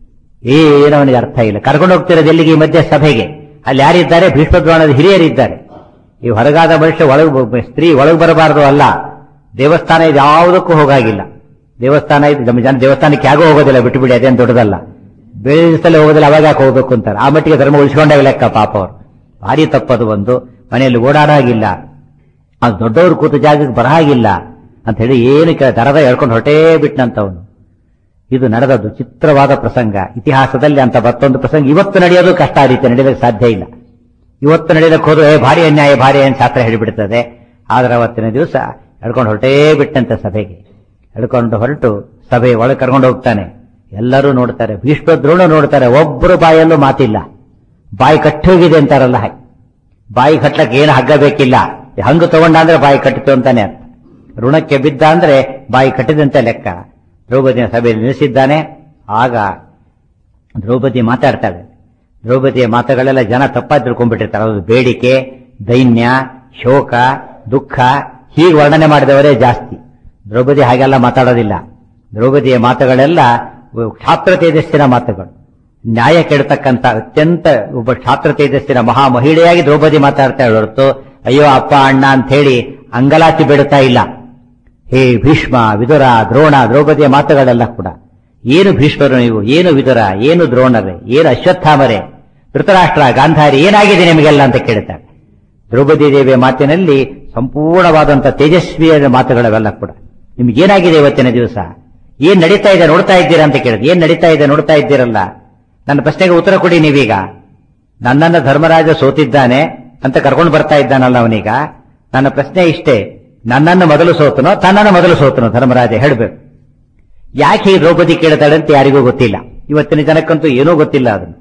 ಏನವನಿಗೆ ಅರ್ಥ ಇಲ್ಲ. ಕರ್ಕೊಂಡು ಹೋಗ್ತಿರೋದು ಎಲ್ಲಿಗೆ? ಈ ಮಧ್ಯೆ ಸಭೆಗೆ. ಅಲ್ಲಿ ಯಾರಿದ್ದಾರೆ? ಭೀಷ್ಮದ್ರೋಣದ ಹಿರಿಯರಿದ್ದಾರೆ. ಈ ಹೊರಗಾದ ಮನುಷ್ಯ ಒಳಗೆ, ಸ್ತ್ರೀ ಒಳಗೆ ಬರಬಾರದು ಅಲ್ಲ. ದೇವಸ್ಥಾನ ಇದು ಯಾವುದಕ್ಕೂ ಹೋಗಾಗಿಲ್ಲ. ದೇವಸ್ಥಾನ ಇದು ನಮ್ಮ ಜನ ದೇವಸ್ಥಾನಕ್ಕೆ ಯಾಗೋ ಹೋಗೋದಿಲ್ಲ, ಬಿಟ್ಟು ಬಿಡಿ, ಅದೇನು ದೊಡ್ಡದಲ್ಲ. ಬೇರೆ ಹೋಗೋದಿಲ್ಲ, ಅವಾಗ ಯಾಕೆ ಹೋಗ್ಬೇಕು ಅಂತಾರೆ. ಆ ಮಟ್ಟಿಗೆ ಧರ್ಮ ಉಳಿಸ್ಕೊಂಡೇ ಲೆಕ್ಕ ಪಾಪ ಅವರು. ಭಾರಿ ತಪ್ಪದು. ಒಂದು ಮನೆಯಲ್ಲಿ ಓಡಾಡಾಗಿಲ್ಲ, ಅದು ದೊಡ್ಡವರು ಕೂತು ಜಾಗಕ್ಕೆ ಬರಹಾಗಿಲ್ಲ ಅಂತ ಹೇಳಿ ಏನು ದರದ ಹೇಳ್ಕೊಂಡು ಹೊರಟೇ ಬಿಟ್ನಂತವನು. ಇದು ನಡೆದದ್ದು ಚಿತ್ರವಾದ ಪ್ರಸಂಗ. ಇತಿಹಾಸದಲ್ಲಿ ಅಂತ ಮತ್ತೊಂದು ಪ್ರಸಂಗ ಇವತ್ತು ನಡೆಯೋದು ಕಷ್ಟ. ಆ ರೀತಿ ನಡೆಯೋದಕ್ಕೆ ಸಾಧ್ಯ ಇಲ್ಲ. ಇವತ್ತು ನಡೆಯೋದಕ್ಕೆ ಹೋದ್ರೆ ಭಾರಿ ಅನ್ಯಾಯ, ಭಾರಿ ಏನು ಶಾಸ್ತ್ರ ಹೇಳಿಬಿಡ್ತದೆ. ಆದ್ರೆ ಅವತ್ತಿನ ದಿವಸ ಎಳ್ಕೊಂಡು ಹೊರಟೇ ಬಿಟ್ಟಂತೆ ಸಭೆಗೆ. ಎಳ್ಕೊಂಡು ಹೊರಟು ಸಭೆ ಒಳಗೆ ಕರ್ಕೊಂಡು ಹೋಗ್ತಾನೆ. ಎಲ್ಲರೂ ನೋಡ್ತಾರೆ, ಭೀಷ್ಮದ್ರೋಣ ನೋಡ್ತಾರೆ. ಒಬ್ಬರು ಬಾಯಲ್ಲೂ ಮಾತಿಲ್ಲ. ಬಾಯಿ ಕಟ್ಟೋಗಿದೆ ಅಂತಾರಲ್ಲ ಹಾಗೆ. ಬಾಯಿ ಕಟ್ಲಕ್ಕೆ ಏನು ಹಗ್ಗ ಬೇಕಿಲ್ಲ, ಹಂಗು ತಗೊಂಡ ಅಂದ್ರೆ ಬಾಯಿ ಕಟ್ಟಿತು ಅಂತಾನೆ ಅರ್ಥ. ಋಣಕ್ಕೆ ಬಿದ್ದ ಅಂದ್ರೆ ಬಾಯಿ ಕಟ್ಟಿದಂತೆ ಲೆಕ್ಕ. ದ್ರೌಪದಿಯ ಸಭೆಯಲ್ಲಿ ನಿಲ್ಲಿಸಿದ್ದಾನೆ. ಆಗ ದ್ರೌಪದಿ ಮಾತಾಡ್ತಾಳೆ. ದ್ರೌಪದಿಯ ಮಾತುಗಳೆಲ್ಲ ಜನ ತಪ್ಪಾಗಿ ತಿಳ್ಕೊಂಡ್ಬಿಟ್ಟಿರ್ತಾರೆ. ಅದು ಬೇಡಿಕೆ, ದೈನ್ಯ, ಶೋಕ, ದುಃಖ ಹೀಗೆ ವರ್ಣನೆ ಮಾಡಿದವರೇ ಜಾಸ್ತಿ. ದ್ರೌಪದಿ ಹಾಗೆಲ್ಲ ಮಾತಾಡೋದಿಲ್ಲ. ದ್ರೌಪದಿಯ ಮಾತುಗಳೆಲ್ಲ ಕ್ಷಾತ್ರ ತೇಜಸ್ಸಿನ ಮಾತುಗಳು, ನ್ಯಾಯ ಕೆಡತಕ್ಕಂಥ ಅತ್ಯಂತ ಒಬ್ಬ ಕ್ಷಾತ್ರ ತೇಜಸ್ಸಿನ ಮಹಾ ಮಹಿಳೆಯಾಗಿ ದ್ರೌಪದಿ ಮಾತಾಡ್ತಾ ಹೊರತು ಅಯ್ಯೋ ಅಪ್ಪ ಅಣ್ಣ ಅಂತ ಹೇಳಿ ಅಂಗಲಾಚಿ ಬಿಡುತ್ತಾ ಇಲ್ಲ. ಹೇ ಭೀಷ್ಮ, ವಿದುರ, ದ್ರೋಣ, ದ್ರೌಪದಿಯ ಮಾತುಗಳೆಲ್ಲ ಕೂಡ ಏನು ಭೀಷ್ಮರು ನೀವು, ಏನು ವಿದುರ, ಏನು ದ್ರೋಣರೇ, ಏನು ಅಶ್ವತ್ಥಾಮರೇ, ಧೃತರಾಷ್ಟ್ರ, ಗಾಂಧಾರಿ ಏನಾಗಿದೆ ನಿಮಗೆಲ್ಲ ಅಂತ ಕೇಳ್ತಾರೆ. ದ್ರೌಪದಿ ದೇವಿಯ ಮಾತಿನಲ್ಲಿ ಸಂಪೂರ್ಣವಾದಂತಹ ತೇಜಸ್ವಿಯ ಮಾತುಗಳವೆಲ್ಲ ಕೂಡ. ನಿಮ್ಗೇನಾಗಿದೆ ಇವತ್ತಿನ ದಿವಸ, ಏನ್ ನಡೀತಾ ಇದೆ ನೋಡ್ತಾ ಇದ್ದೀರಾ ಅಂತ ಕೇಳಿದ್ರೆ, ಏನ್ ನಡೀತಾ ಇದೆ ನೋಡ್ತಾ ಇದ್ದೀರಲ್ಲ, ನನ್ನ ಪ್ರಶ್ನೆಗೆ ಉತ್ತರ ಕೊಡಿ ನೀವೀಗ. ನನ್ನನ್ನ ಧರ್ಮರಾಜ ಸೋತಿದ್ದಾನೆ ಅಂತ ಕರ್ಕೊಂಡು ಬರ್ತಾ ಇದ್ದಾನಲ್ಲ ಅವನೀಗ. ನನ್ನ ಪ್ರಶ್ನೆ ಇಷ್ಟೇ, ನನ್ನನ್ನು ಮೊದಲು ಸೋತನೋ ತನ್ನನ್ನು ಮೊದಲು ಸೋತನೋ ಧರ್ಮರಾಜ ಹೇಳಬೇಕು. ಯಾಕೆ ಈ ದ್ರೌಪದಿ ಕೇಳ್ತಾಳೆ ಅಂತ ಯಾರಿಗೂ ಗೊತ್ತಿಲ್ಲ. ಇವತ್ತಿನ ಜನಕ್ಕಂತೂ ಏನೂ ಗೊತ್ತಿಲ್ಲ ಅದನ್ನು.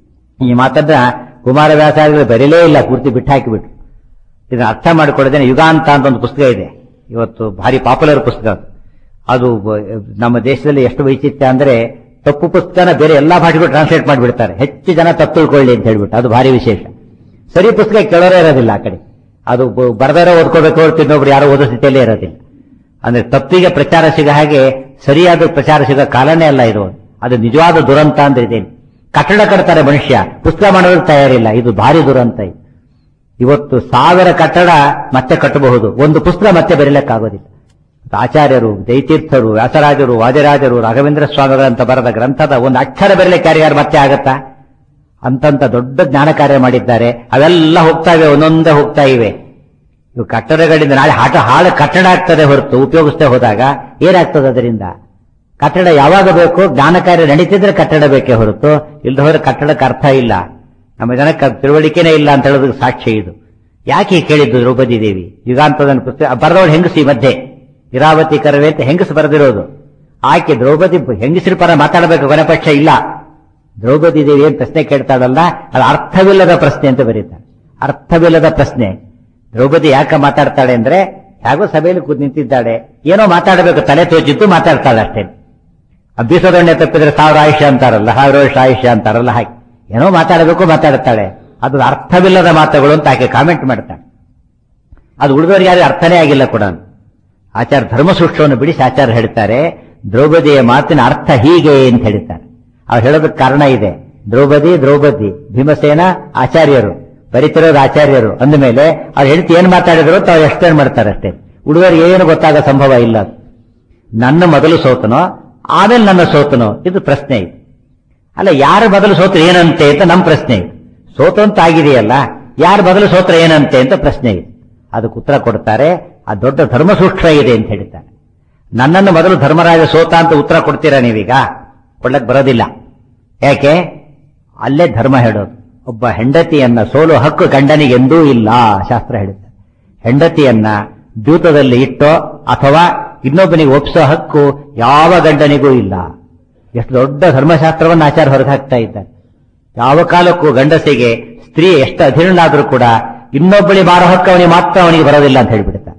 ಈ ಮಾತನ್ನ ಕುಮಾರವ್ಯಾಸಾದಿಗಳು ಬರೀಲೇ ಇಲ್ಲ, ಪೂರ್ತಿ ಬಿಟ್ಟು ಹಾಕಿಬಿಟ್ರು. ಇದನ್ನ ಅರ್ಥ ಮಾಡಿಕೊಳ್ಳದೇನೆ ಯುಗಾಂತ ಅಂತ ಒಂದು ಪುಸ್ತಕ ಇದೆ, ಇವತ್ತು ಭಾರಿ ಪಾಪ್ಯುಲರ್ ಪುಸ್ತಕ. ಅದು ನಮ್ಮ ದೇಶದಲ್ಲಿ ಎಷ್ಟು ವೈಚಿತ್ರ್ಯ ಅಂದ್ರೆ ತಪ್ಪು ಪುಸ್ತಕನ ಬೇರೆ ಎಲ್ಲಾ ಭಾಷೆಗಳು ಟ್ರಾನ್ಸ್ಲೇಟ್ ಮಾಡಿಬಿಡ್ತಾರೆ, ಹೆಚ್ಚು ಜನ ತಪ್ಪು ತಿಳ್ಕೊಳ್ಳಿ ಅಂತ ಹೇಳ್ಬಿಟ್ಟು. ಅದು ಭಾರಿ ವಿಶೇಷ. ಸರಿ ಪುಸ್ತಕ ಕೇಳೋರೇ ಇರೋದಿಲ್ಲ ಆ ಕಡೆ. ಅದು ಬರ್ದಾರೋ ಓದ್ಕೋಬೇಕು, ಇನ್ನೊಬ್ರು ಯಾರೋ ಓದೋ ಸ್ಥಿತಿಯಲ್ಲೇ ಇರೋದಿಲ್ಲ. ಅಂದ್ರೆ ತಪ್ಪಿಗೆ ಪ್ರಚಾರ ಸಿಗ ಹಾಗೆ ಸರಿಯಾದ ಪ್ರಚಾರ ಸಿಗೋ ಕಾಲನೇ ಅಲ್ಲ ಇದು. ಅದು ನಿಜವಾದ ದುರಂತ ಅಂದ್ರೆ ಇದೇನು. ಕಟ್ಟಡ ಕಟ್ತಾರೆ ಮನುಷ್ಯ, ಪುಸ್ತಕ ಮಾಡೋದಕ್ಕೆ ತಯಾರಿಲ್ಲ. ಇದು ಭಾರಿ ದುರಂತ. ಇದು ಇವತ್ತು ಸಾವಿರ ಕಟ್ಟಡ ಮತ್ತೆ ಕಟ್ಟಬಹುದು, ಒಂದು ಪುಸ್ತಕ ಮತ್ತೆ ಬರೀಲಿಕ್ಕಾಗೋದಿಲ್ಲ. ಆಚಾರ್ಯರು, ದೈತೀರ್ಥರು, ವ್ಯಾಸರಾಜರು, ವಾದಿರಾಜರು, ರಾಘವೇಂದ್ರ ಸ್ವಾಮಿಗಳಂತ ಬರೆದ ಗ್ರಂಥದ ಒಂದು ಅಕ್ಷರ ಬರೀಲಿಕ್ಕೆ ಯಾರ್ಯಾರು ಮತ್ತೆ ಆಗತ್ತಾ? ಅಂತಂತ ದೊಡ್ಡ ಜ್ಞಾನ ಕಾರ್ಯ ಮಾಡಿದ್ದಾರೆ. ಅವೆಲ್ಲ ಹೋಗ್ತಾ ಇವೆ, ಒಂದೊಂದೇ ಹೋಗ್ತಾ ಇವೆ. ಇವು ಕಟ್ಟಡಗಳಿಂದ ನಾಳೆ ಹಾಟ ಹಾಳು ಕಟ್ಟಡ ಆಗ್ತದೆ ಹೊರತು ಉಪಯೋಗಿಸ್ತೇ ಹೋದಾಗ ಏನಾಗ್ತದೆ ಅದರಿಂದ? ಕಟ್ಟಡ ಯಾವಾಗ ಬೇಕು, ಜ್ಞಾನ ಕಾರ್ಯ ನಡೀತಿದ್ರೆ ಕಟ್ಟಡ ಬೇಕೇ ಹೊರತು ಇಲ್ಲದ ಹೋದ್ರೆ ಕಟ್ಟಡಕ್ಕೆ ಅರ್ಥ ಇಲ್ಲ. ನಮ್ಮ ಜನಕ್ಕೆ ತಿಳುವಳಿಕೆನೇ ಇಲ್ಲ ಅಂತ ಹೇಳೋದಕ್ಕೆ ಸಾಕ್ಷಿ ಇದು. ಯಾಕೆ ಕೇಳಿದ್ದು ದ್ರೌಪದಿ ದೇವಿ? ಯುಗಾಂತದ ಪುಸ್ತಕ ಬರೆದವಳು ಹೆಂಗಸಿ ಮಧ್ಯೆ ಇರಾವತಿ ಕರವೇ ಅಂತ ಹೆಂಗಸು ಬರೆದಿರೋದು. ಆಕೆ ದ್ರೌಪದಿ ಹೆಂಗಸರ ಪರ ಮಾತಾಡಬೇಕು, ಕೊನೆಪಕ್ಷ ಇಲ್ಲ. ದ್ರೌಪದಿ ದೇವಿ ಏನ್ ಪ್ರಶ್ನೆ ಕೇಳ್ತಾಳಲ್ಲ, ಅದು ಅರ್ಥವಿಲ್ಲದ ಪ್ರಶ್ನೆ ಅಂತ ಬರೀತಾಳೆ. ಅರ್ಥವಿಲ್ಲದ ಪ್ರಶ್ನೆ. ದ್ರೌಪದಿ ಯಾಕೆ ಮಾತಾಡ್ತಾಳೆ ಅಂದ್ರೆ, ಹೇಗೋ ಸಭೆಯಲ್ಲಿ ಕೂತ್ ನಿಂತಿದ್ದಾಳೆ, ಏನೋ ಮಾತಾಡಬೇಕು, ತಲೆ ತೋಚಿದ್ದು ಮಾತಾಡ್ತಾಳೆ ಅಷ್ಟೇ. ಅಭ್ಯಾಸದೊಣ್ಣೆ ತಪ್ಪಿದ್ರೆ ಸಾವಿರ ಆಯುಷ್ಯ ಅಂತಾರಲ್ಲ, ಸಾವಿರ ವರ್ಷ ಆಯುಷ್ಯ ಅಂತಾರಲ್ಲ, ಹಾಗೆ ಏನೋ ಮಾತಾಡಬೇಕು ಮಾತಾಡ್ತಾಳೆ. ಅದು ಅರ್ಥವಿಲ್ಲದ ಮಾತುಗಳು ಅಂತ ಆಕೆ ಕಾಮೆಂಟ್ ಮಾಡ್ತಾಳೆ. ಅದು ಉಳಿದವರಿಗೆ ಯಾರು ಅರ್ಥನೇ ಆಗಿಲ್ಲ ಕೂಡ. ಆಚಾರ್ಯ ಧರ್ಮಸೂಕ್ಷ್ಮವನ್ನು ಬಿಡಿಸಿ ಆಚಾರ್ಯ ಹೇಳ್ತಾರೆ, ದ್ರೌಪದಿಯ ಮಾತಿನ ಅರ್ಥ ಹೀಗೆ ಅಂತ ಹೇಳ್ತಾರೆ. ಅವ್ರು ಹೇಳೋದಕ್ಕೆ ಕಾರಣ ಇದೆ. ದ್ರೌಪದಿ ದ್ರೌಪದಿ ಭೀಮಸೇನ ಆಚಾರ್ಯರು, ಬರಿತಿರೋದು ಆಚಾರ್ಯರು ಅಂದಮೇಲೆ ಅವ್ರು ಹೇಳ್ತಿ ಏನ್ ಮಾತಾಡಿದ್ರು ಅಂತ ಅವ್ರು ಎಕ್ಸ್ಪ್ಲೇನ್ ಮಾಡ್ತಾರೆ ಅಷ್ಟೇ. ಉಳಿದವರಿಗೆ ಏನು ಗೊತ್ತಾಗೋ ಸಂಭವ ಇಲ್ಲ. ನನ್ನ ಮೊದಲು ಸೋತನೋ ಆಮೇಲೆ ನನ್ನ ಸೋತನೋ ಇದು ಪ್ರಶ್ನೆ ಇದೆ. ಅಲ್ಲ, ಯಾರು ಮೊದಲು ಸೋತ್ರ ಏನಂತೆ ಅಂತ ನಮ್ಮ ಪ್ರಶ್ನೆ ಇದೆ. ಸೋತು ಅಂತ ಆಗಿದೆಯಲ್ಲ, ಯಾರು ಮೊದಲು ಸೋತ್ರ ಏನಂತೆ ಅಂತ ಪ್ರಶ್ನೆ ಇದೆ. ಅದಕ್ಕೆ ಉತ್ತರ ಕೊಡ್ತಾರೆ, ಆ ದೊಡ್ಡ ಧರ್ಮಸೂಕ್ಷ್ಮ ಇದೆ ಅಂತ ಹೇಳ್ತಾರೆ. ನನ್ನನ್ನು ಮೊದಲು ಧರ್ಮರಾಜ ಸೋತ ಅಂತ ಉತ್ತರ ಕೊಡ್ತೀರಾ ನೀವೀಗ? ಕೊಡ್ಲಕ್ ಬರೋದಿಲ್ಲ. ಯಾಕೆ? ಅಲ್ಲೇ ಧರ್ಮ ಹೇಳೋದು. ಒಬ್ಬ ಹೆಂಡತಿಯನ್ನ ಸೋಲು ಹಕ್ಕು ಗಂಡನಿಗೆಂದೂ ಇಲ್ಲ ಶಾಸ್ತ್ರ ಹೇಳುತ್ತೆ. ಹೆಂಡತಿಯನ್ನ ದ್ಯೂತದಲ್ಲಿ ಇಟ್ಟೋ ಅಥವಾ ಇನ್ನೊಬ್ಬನಿಗೆ ಒಪ್ಪಿಸೋ ಹಕ್ಕು ಯಾವ ಗಂಡನಿಗೂ ಇಲ್ಲ. ಎಷ್ಟು ದೊಡ್ಡ ಧರ್ಮಶಾಸ್ತ್ರವನ್ನು ಆಚಾರ ಹೊರಗೆ ಹಾಕ್ತಾ ಇದ್ದಾರೆ. ಯಾವ ಕಾಲಕ್ಕೂ ಗಂಡಸಿಗೆ ಸ್ತ್ರೀ ಎಷ್ಟು ಅಧೀನನಾದ್ರೂ ಕೂಡ ಇನ್ನೊಬ್ಬಳಿ ಮಾರೋ ಹಕ್ಕು ಅವನಿಗೆ ಮಾತ್ರ ಅವನಿಗೆ ಬರೋದಿಲ್ಲ ಅಂತ ಹೇಳ್ಬಿಡ್ತಾರೆ.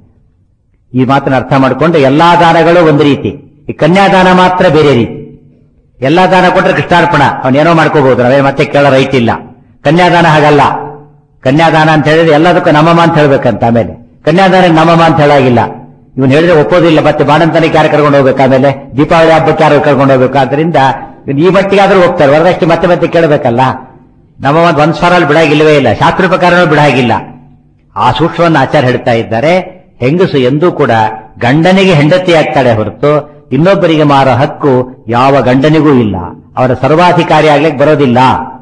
ಈ ಮಾತನ್ನು ಅರ್ಥ ಮಾಡಿಕೊಂಡು ಎಲ್ಲಾ ದಾನಗಳು ಒಂದು ರೀತಿ, ಈ ಕನ್ಯಾದಾನ ಮಾತ್ರ ಬೇರೆ ರೀತಿ. ಎಲ್ಲಾ ದಾನ ಕೊಟ್ಟರೆ ಕೃಷ್ಣಾರ್ಪಣ, ಅವನೇನೋ ಮಾಡ್ಕೋಬಹುದು, ನಾವೇ ಮತ್ತೆ ಕೇಳೋ ರೈಟ್ ಇಲ್ಲ. ಕನ್ಯಾದಾನ ಹಾಗಲ್ಲ. ಕನ್ಯಾದಾನ ಅಂತ ಹೇಳಿದ್ರೆ ಎಲ್ಲದಕ್ಕೂ ನಮ್ಮಮ್ಮ ಅಂತ ಹೇಳ್ಬೇಕಂತ. ಆಮೇಲೆ ಕನ್ಯಾದಾನ ನಮ್ಮಮ್ಮ ಅಂತ ಹೇಳಾಗಿಲ್ಲ. ಇವನು ಹೇಳಿದ್ರೆ ಒಪ್ಪೋದಿಲ್ಲ. ಮತ್ತೆ ಬಾಣಂತನಕ್ಕೆ ಯಾರು ಕರ್ಕೊಂಡು ಹೋಗ್ಬೇಕು, ಆಮೇಲೆ ದೀಪಾವಳಿ ಹಬ್ಬಕ್ಕೆ ಯಾರು ಕರ್ಕೊಂಡು ಹೋಗ್ಬೇಕು. ಆದ್ರಿಂದ ಈ ಮಟ್ಟಿಗೆ ಆದ್ರೂ ಹೋಗ್ತಾರೆ, ವರದಷ್ಟು ಮತ್ತೆ ಮತ್ತೆ ಕೇಳಬೇಕಲ್ಲ. ನಮ್ಮ ಒಂದು ಒಂದ್ ಸ್ವರಲ್ಲಿ ಬಿಡಾಗಿಲ್ವೇ ಇಲ್ಲ, ಶಾಸ್ತ್ರ ಪ್ರಕಾರನೂ ಬಿಡಾಗಿಲ್ಲ. ಆ ಸೂಕ್ಷ್ಮವನ್ನು ಆಚಾರ ಹೇಳ್ತಾ ಇದ್ದಾರೆ. ಹೆಂಗಸು ಎಂದೂ ಕೂಡ ಗಂಡನಿಗೆ ಹೆಂಡತಿ ಆಗ್ತಾಳೆ ಹೊರತು ಇನ್ನೊಬ್ಬರಿಗೆ ಮಾರೋ ಹಕ್ಕು ಯಾವ ಗಂಡನಿಗೂ ಇಲ್ಲ. ಅವರ ಸರ್ವಾಧಿಕಾರಿ ಆಗ್ಲಿಕ್ಕೆ ಬರೋದಿಲ್ಲ.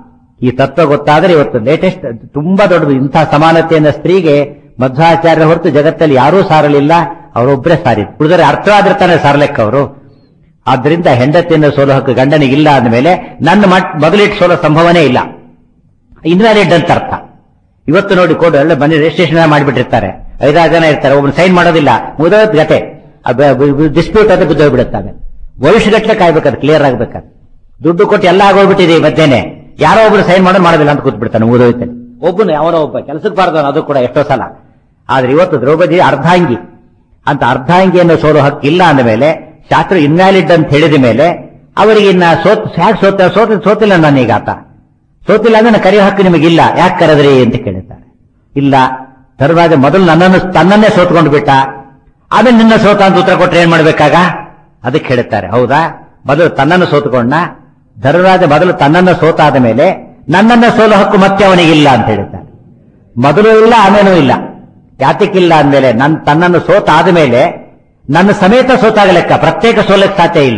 ಈ ತತ್ವ ಗೊತ್ತಾದರೆ ಇವತ್ತು ಲೇಟೆಸ್ಟ್ ತುಂಬಾ ದೊಡ್ಡದು. ಇಂಥ ಸಮಾನತೆಯಿಂದ ಸ್ತ್ರೀಗೆ ಮಧ್ವಾಚಾರ್ಯ ಹೊರತು ಜಗತ್ತಲ್ಲಿ ಯಾರೂ ಸಾರಲಿಲ್ಲ, ಅವರೊಬ್ಬರೇ ಸಾರಿದ್ರು. ಉಳಿದರೆ ಅರ್ಥ ಆದ್ರೆ ತಾನೇ ಸಾರ್ಲೆಕ್ಕ ಅವರು. ಆದ್ರಿಂದ ಹೆಂಡತಿಯನ್ನು ಸೋಲೋ ಹಕ್ಕು ಗಂಡನಿಗಿಲ್ಲ ಅಂದಮೇಲೆ ನನ್ನ ಮೊದಲಿಟ್ಟು ಸೋಲೋ ಸಂಭವನೇ ಇಲ್ಲ. ಇನ್ವ್ಯಾಲಿಡ್ ಅಂತ ಅರ್ಥ. ಇವತ್ತು ನೋಡಿ ಕೋರ್ಟ್ ಎಲ್ಲ ಬನ್ನಿ ರಿಜಿಸ್ಟ್ರೇಷನ್ ಮಾಡಿಬಿಟ್ಟಿರ್ತಾರೆ, ಐದಾರು ಜನ ಇರ್ತಾರೆ, ಒಬ್ಬನು ಸೈನ್ ಮಾಡೋದಿಲ್ಲ, ಮುಗಿದೋದ್ ಗತೆ ಡಿಸ್ಪ್ಯೂಟ್ ಅಂತ ಬಿದ್ದೋಗ್ಬಿಡುತ್ತೆ. ಭವಿಷ್ಯಗಟ್ಟಲೆ ಕಾಯ್ಬೇಕಾದ್ರೆ ಕ್ಲಿಯರ್ ಆಗ್ಬೇಕಾದ್ರೆ ದುಡ್ಡು ಕೊಟ್ಟು ಎಲ್ಲ ಆಗೋಗ್ಬಿಟ್ಟಿದೆ ಈ ಮಧ್ಯೆನೆ. ಯಾರೋ ಒಬ್ರು ಸೈನ್ ಮಾಡೋದು ಮಾಡೋದಿಲ್ಲ ಅಂತ ಕೂತ್ಬಿಡ್ತಾನೆ, ಓದೋಯ್ತಾನೆ. ಒಬ್ಬನು ಯಾವನೋ ಒಬ್ಬ ಕೆಲಸಕ್ಕೆ ಬಾರದವನು, ಅದು ಕೂಡ ಎಷ್ಟೋ ಸಲ. ಆದ್ರೆ ಇವತ್ತು ದ್ರೌಪದಿ ಅರ್ಧಾಂಗಿ ಅಂತ ಅರ್ಧಾಂಗಿಯನ್ನು ಸೋಲು ಹಕ್ಕಿಲ್ಲ ಅಂದ ಮೇಲೆ, ಶಾಸ್ತ್ರ ಇನ್ವ್ಯಾಲಿಡ್ ಅಂತ ಹೇಳಿದ ಮೇಲೆ ಅವರಿಗೆ ಇನ್ನ ಸೋತ್ ಯಾಕೆ ಸೋತ ಸೋತ ಸೋತಿಲ್ಲ ನಾನೀಗ ಆತ ಸೋತಿಲ್ಲ ಅಂದ್ರೆ ಕರೆಯೋ ಹಕ್ಕು ನಿಮಗಿಲ್ಲ, ಯಾಕೆ ಕರೆದ್ರಿ ಅಂತ ಕೇಳುತ್ತಾರೆ. ಇಲ್ಲ, ಧರ್ಮರಾಜ ಮೊದಲು ನನ್ನನ್ನು ತನ್ನನ್ನೇ ಸೋತ್ಕೊಂಡು ಬಿಟ್ಟ, ಆಮೇಲೆ ನಿನ್ನ ಸೋತ ಅಂತ ಉತ್ತರ ಕೊಟ್ಟರೆ ಏನ್ ಮಾಡ್ಬೇಕಾಗ? ಅದಕ್ಕೆ ಹೇಳುತ್ತಾರೆ, ಹೌದಾ, ಮೊದಲು ತನ್ನನ್ನು ಸೋತುಕೊಂಡ ಧರ್ಮರಾಜ, ಮೊದಲು ತನ್ನನ್ನು ಸೋತಾದ ಮೇಲೆ ನನ್ನನ್ನ ಸೋಲು ಹಕ್ಕು ಮತ್ತೆ ಅವನಿಗಿಲ್ಲ ಅಂತ ಹೇಳ್ತಾರೆ. ಮೊದಲು ಇಲ್ಲ, ಆಮೇಲೂ ಇಲ್ಲ. ಯಾತಕ್ಕಿಲ್ಲ ಅಂದಮೇಲೆ ನನ್ ತನ್ನನ್ನು ಸೋತಾದ ಮೇಲೆ ನನ್ನ ಸಮೇತ ಸೋತಾಗ ಲೆಕ್ಕ, ಪ್ರತ್ಯೇಕ ಸೋಲಕ್ಕೆ ಸಾಧ್ಯ ಇಲ್ಲ.